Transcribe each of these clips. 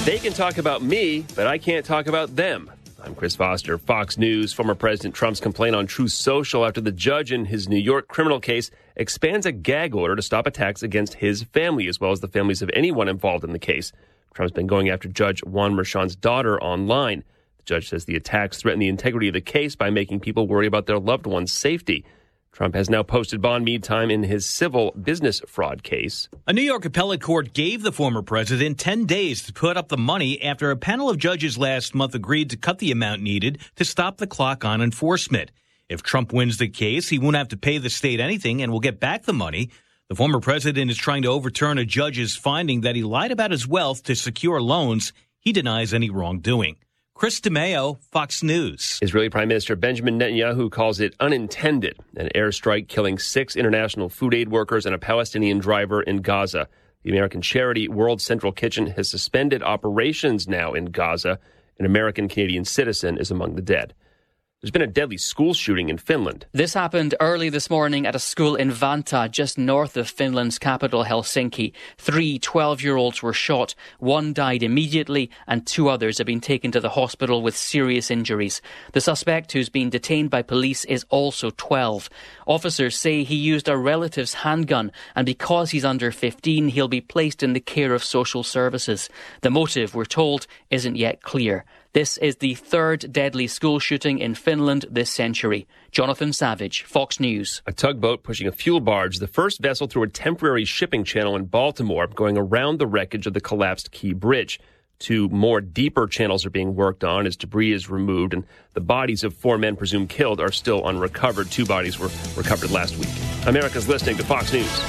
They can talk about me, but I can't talk about them. I'm Chris Foster. Fox News. Former President Trump's complaint on Truth Social after the judge in his New York criminal case expands a gag order to stop attacks against his family, as well as the families of anyone involved in the case. Trump's been going after Judge Juan Merchan's daughter online. The judge says the attacks threaten the integrity of the case by making people worry about their loved one's safety. Trump has now posted bond mead time in his civil business fraud case. A New York appellate court gave the former president 10 days to put up the money after a panel of judges last month agreed to cut the amount needed to stop the clock on enforcement. If Trump wins the case, he won't have to pay the state anything and will get back the money. The former president is trying to overturn a judge's finding that he lied about his wealth to secure loans. He denies any wrongdoing. Chris DeMeo, Fox News. Israeli Prime Minister Benjamin Netanyahu calls it unintended, an airstrike killing 6 international food aid workers and a Palestinian driver in Gaza. The American charity World Central Kitchen has suspended operations now in Gaza. An American-Canadian citizen is among the dead. There's been a deadly school shooting in Finland. This happened early this morning at a school in Vantaa, just north of Finland's capital, Helsinki. 3 12-year-olds were shot. 1 died immediately, and 2 others have been taken to the hospital with serious injuries. The suspect, who's been detained by police, is also 12. Officers say he used a relative's handgun, and because he's under 15, he'll be placed in the care of social services. The motive, we're told, isn't yet clear. This is the 3rd deadly school shooting in Finland this century. Jonathan Savage, Fox News. A tugboat pushing a fuel barge, the first vessel through a temporary shipping channel in Baltimore, going around the wreckage of the collapsed Key Bridge. 2 more deeper channels are being worked on as debris is removed, and the bodies of 4 men presumed killed are still unrecovered. 2 bodies were recovered last week. America's listening to Fox News.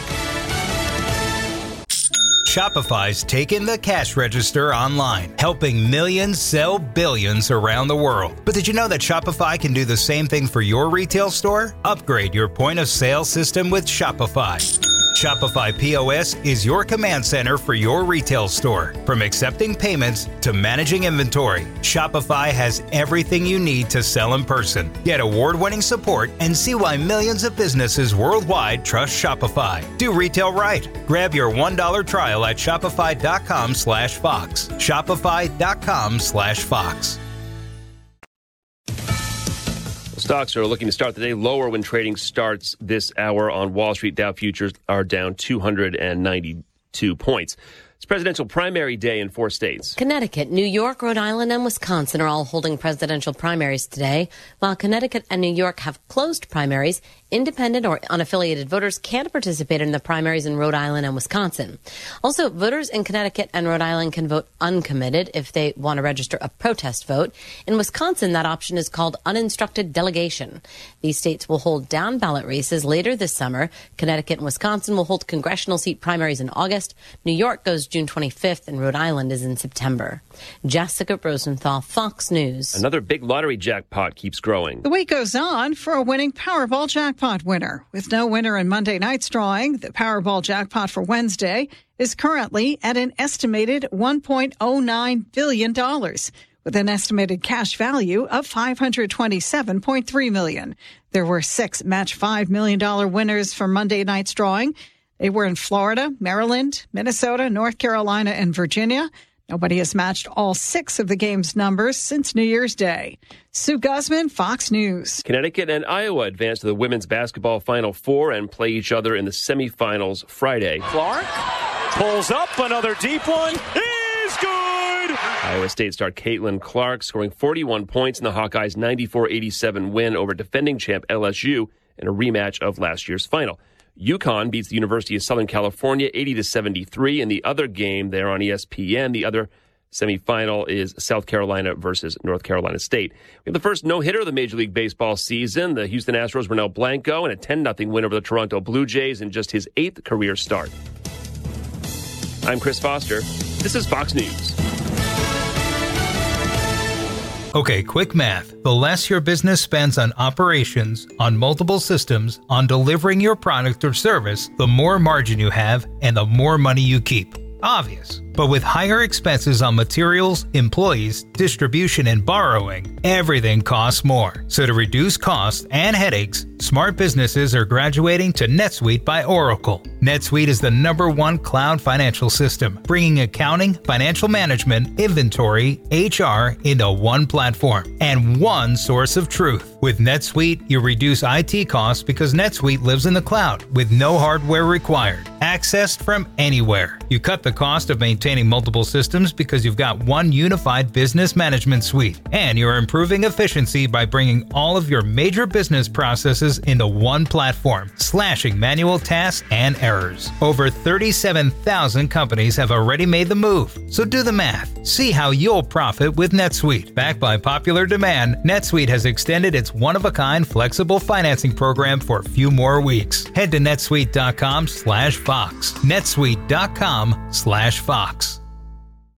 Shopify's taken the cash register online, helping millions sell billions around the world. But did you know that Shopify can do the same thing for your retail store? Upgrade your point of sale system with Shopify. Shopify POS is your command center for your retail store. From accepting payments to managing inventory, Shopify has everything you need to sell in person. Get award-winning support and see why millions of businesses worldwide trust Shopify. Do retail right. Grab your $1 trial at shopify.com/Fox. Shopify.com/Fox. Stocks are looking to start the day lower when trading starts this hour on Wall Street. Dow futures are down 292 points. It's presidential primary day in 4 states. Connecticut, New York, Rhode Island, and Wisconsin are all holding presidential primaries today. While Connecticut and New York have closed primaries, independent or unaffiliated voters can't participate in the primaries in Rhode Island and Wisconsin. Also, voters in Connecticut and Rhode Island can vote uncommitted if they want to register a protest vote. In Wisconsin, that option is called uninstructed delegation. These states will hold down ballot races later this summer. Connecticut and Wisconsin will hold congressional seat primaries in August. New York goes June 25th, and Rhode Island is in September. Jessica Rosenthal, Fox News. Another big lottery jackpot keeps growing. The wait goes on for a winning Powerball jackpot winner. With no winner in Monday night's drawing, the Powerball jackpot for Wednesday is currently at an estimated $1.09 billion, with an estimated cash value of $527.3 million. There were 6 match $5 million winners for Monday night's drawing. They were in Florida, Maryland, Minnesota, North Carolina, and Virginia. Nobody has matched all 6 of the game's numbers since New Year's Day. Sue Guzman, Fox News. Connecticut and Iowa advance to the women's basketball Final Four and play each other in the semifinals Friday. Clark pulls up, another deep one is good. Iowa State star Caitlin Clark scoring 41 points in the Hawkeyes' 94-87 win over defending champ LSU in a rematch of last year's final. UConn beats the University of Southern California 80-73 in the other game there on ESPN. The other semifinal is South Carolina versus North Carolina State. We have the first no-hitter of the Major League Baseball season. The Houston Astros' Ronel Blanco and a 10-0 win over the Toronto Blue Jays in just his 8th career start. I'm Chris Foster. This is Fox News. Okay, quick math. The less your business spends on operations, on multiple systems, on delivering your product or service, the more margin you have and the more money you keep. Obvious. But with higher expenses on materials, employees, distribution, and borrowing, everything costs more. So to reduce costs and headaches, smart businesses are graduating to NetSuite by Oracle. NetSuite is the #1 cloud financial system, bringing accounting, financial management, inventory, HR into one platform and one source of truth. With NetSuite, you reduce IT costs because NetSuite lives in the cloud with no hardware required. Accessed from anywhere. You cut the cost of maintaining multiple systems because you've got one unified business management suite. And you're improving efficiency by bringing all of your major business processes into one platform, slashing manual tasks and errors. Over 37,000 companies have already made the move. So do the math. See how you'll profit with NetSuite. Backed by popular demand, NetSuite has extended its one-of-a-kind flexible financing program for a few more weeks. Head to netsuite.com/Fox. netsuite.com/Fox.